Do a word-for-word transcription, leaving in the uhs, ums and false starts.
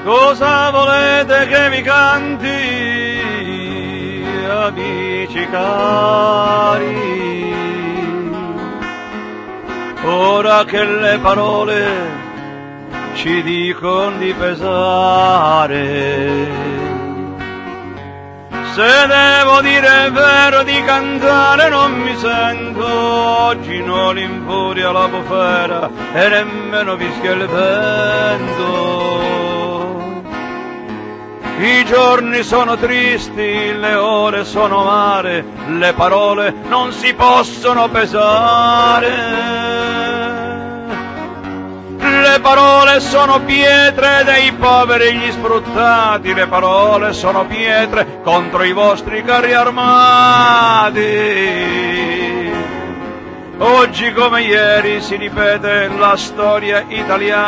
Cosa volete che vi canti, amici cari? Ora che le parole ci dicono di pesare, se devo dire il vero di cantare non mi sento, oggi non infuria la bufera e nemmeno fischia il vento. I giorni sono tristi, le ore sono amare, le parole non si possono pesare. Le parole sono pietre dei poveri e gli sfruttati, le parole sono pietre contro i vostri carri armati. Oggi come ieri si ripete la storia italiana.